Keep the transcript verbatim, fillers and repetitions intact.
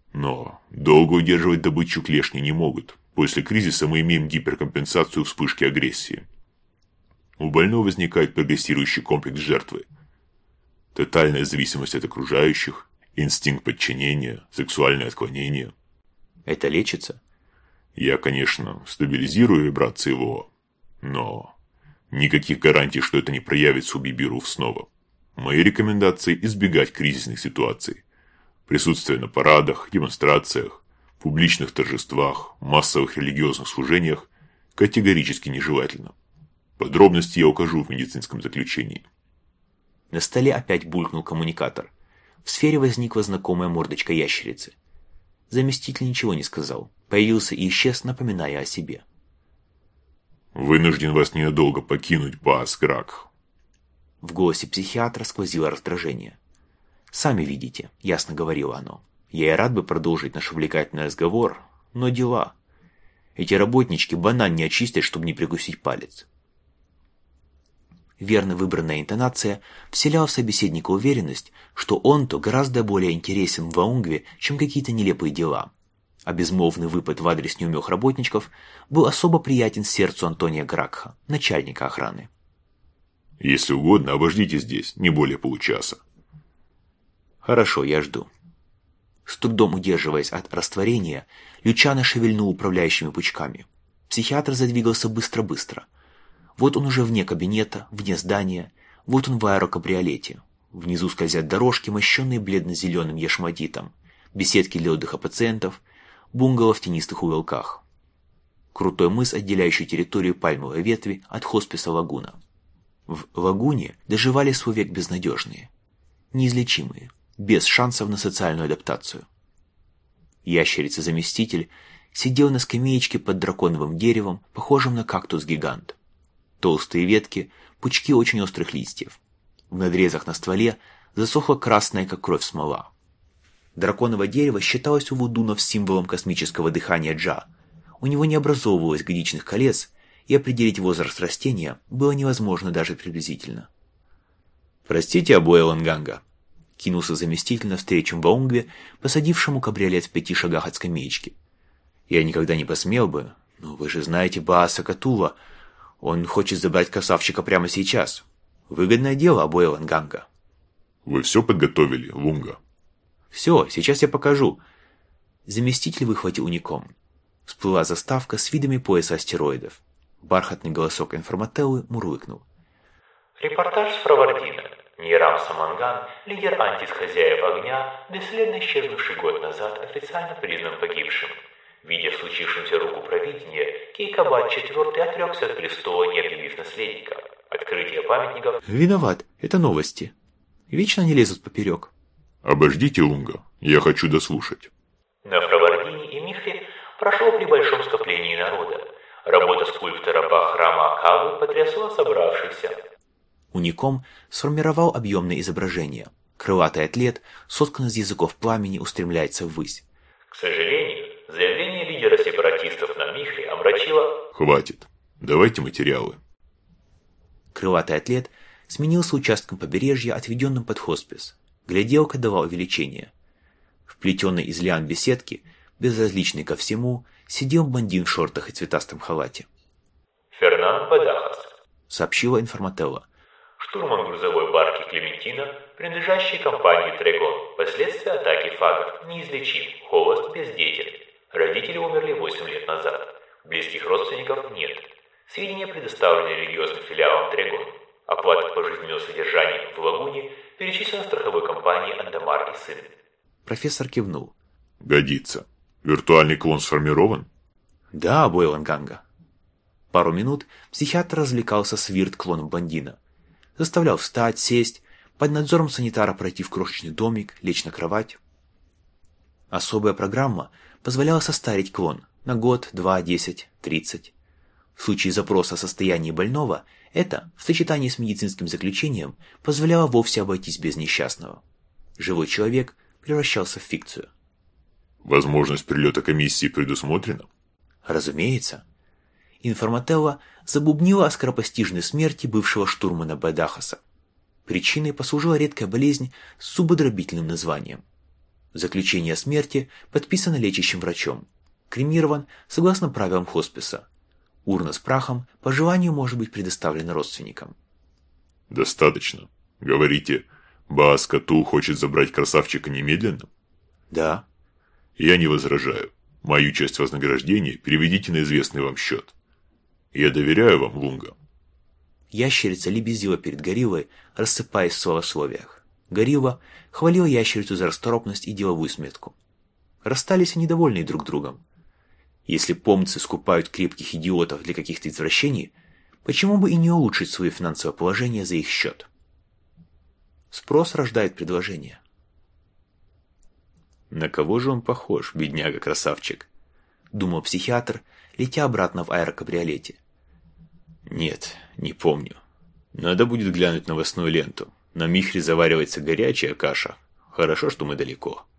Но долго удерживать добычу клешни не могут. После кризиса мы имеем гиперкомпенсацию вспышки агрессии. У больного возникает прогрессирующий комплекс жертвы. Тотальная зависимость от окружающих, инстинкт подчинения, сексуальное отклонение. Это лечится? Я, конечно, стабилизирую вибрации ВО, но никаких гарантий, что это не проявится у Бибиров снова. Мои рекомендации – избегать кризисных ситуаций. Присутствие на парадах, демонстрациях, публичных торжествах, массовых религиозных служениях категорически нежелательно. Подробности я укажу в медицинском заключении. На столе опять булькнул коммуникатор. В сфере возникла знакомая мордочка ящерицы. Заместитель ничего не сказал. Появился и исчез, напоминая о себе. «Вынужден вас ненадолго покинуть, Баас Грак». В голосе психиатра сквозило раздражение. «Сами видите», — ясно говорило оно. «Я и рад бы продолжить наш увлекательный разговор, но дела. Эти работнички банан не очистят, чтобы не прикусить палец». Верно выбранная интонация вселяла в собеседника уверенность, что он-то гораздо более интересен в Ваунгве, чем какие-то нелепые дела. А безмолвный выпад в адрес неумех работничков был особо приятен сердцу Антония Гракха, начальника охраны. «Если угодно, обождите здесь, не более получаса». «Хорошо, я жду». С трудом удерживаясь от растворения, Лючано шевельнул управляющими пучками. Психиатр задвигался быстро-быстро. Вот он уже вне кабинета, вне здания, вот он в аэрокабриолете. Внизу скользят дорожки, мощенные бледно-зеленым яшматитом, беседки для отдыха пациентов, бунгало в тенистых уголках. Крутой мыс, отделяющий территорию пальмовой ветви от хосписа Лагуна. В Лагуне доживали свой век безнадежные, неизлечимые, без шансов на социальную адаптацию. Ящерица-заместитель сидел на скамеечке под драконовым деревом, похожим на кактус-гигант. Толстые ветки, пучки очень острых листьев. В надрезах на стволе засохла красная, как кровь, смола. Драконово дерево считалось у вудунов символом космического дыхания Джа. У него не образовывалось годичных колец, и определить возраст растения было невозможно даже приблизительно. «Простите, обои Ланганга», — кинулся заместитель навстречу Ваунгве, посадившему кабриолет в пяти шагах от скамеечки. «Я никогда не посмел бы, но вы же знаете Бааса Катула. Он хочет забрать красавчика прямо сейчас. Выгодное дело, обои Ланганга». «Вы все подготовили, Лунга?» «Все, сейчас я покажу». Заместитель выхватил уником. Всплыла заставка с видами пояса астероидов. Бархатный голосок информателлы мурлыкнул. Репортаж с Фравардина. Нейрам Саманган, лидер антис-хозяев огня, бесследно исчезнувший год назад, официально признан погибшим. Видя в случившемся руку провидения, Кейкабад четвёртый отрекся от престола, не объявив наследника. Открытие памятников... «Виноват, это новости. Вечно они лезут поперек». «Обождите, Лунга, я хочу дослушать». На Фравардине и Михре прошло при большом скоплении народа. Работа скульптора Бахрама Акавы потрясла собравшихся. Уником сформировал объемное изображение. Крылатый атлет, соткан из языков пламени, устремляется ввысь. К сожалению, заявление лидера сепаратистов на Михре омрачило... «Хватит. Давайте материалы». Крылатый атлет сменился участком побережья, отведенным под хоспис. Гляделка давал увеличение. В плетеной из лиан беседке, безразличный ко всему, сидел бандин в шортах и цветастом халате. Фернан Бадахас, сообщила информателла. Штурман грузовой барки Клементина, принадлежащей компании Трегон. Последствия атаки фагов. Неизлечим. Холост, бездетель. Родители умерли восемь лет назад. Близких родственников нет. Сведения предоставлены религиозным филиалом Трегон. Оплата пожизненного содержания в Лагуне перечислена страховой компанией Андамар и сын. Профессор кивнул. «Годится. Виртуальный клон сформирован?» «Да, Бойланганга». Пару минут психиатр развлекался с вирт-клоном бандина. Заставлял встать, сесть, под надзором санитара пройти в крошечный домик, лечь на кровать. Особая программа позволяла состарить клон на год, два, десять, тридцать. В случае запроса о состоянии больного, это, в сочетании с медицинским заключением, позволяло вовсе обойтись без несчастного. Живой человек превращался в фикцию. «Возможность прилета комиссии предусмотрена?» «Разумеется». Информателла забубнила о скоропостижной смерти бывшего штурмана Бадахаса. Причиной послужила редкая болезнь с зубодробительным названием. Заключение о смерти подписано лечащим врачом. Кремирован согласно правилам хосписа. Урна с прахом по желанию может быть предоставлена родственникам. Достаточно. Говорите, Баас Катул хочет забрать красавчика немедленно? Да. Я не возражаю. Мою часть вознаграждения переведите на известный вам счет. Я доверяю вам, Лунга. Ящерица лебезила перед гориллой, рассыпаясь в словословиях. Горилла хвалила ящерицу за расторопность и деловую сметку. Расстались они довольны друг другом. Если помцы скупают крепких идиотов для каких-то извращений, почему бы и не улучшить свое финансовое положение за их счет? Спрос рождает предложение. На кого же он похож, бедняга-красавчик? Думал психиатр, летя обратно в аэрокабриолете. Нет, не помню. Надо будет глянуть новостную ленту. На Михре заваривается горячая каша. Хорошо, что мы далеко.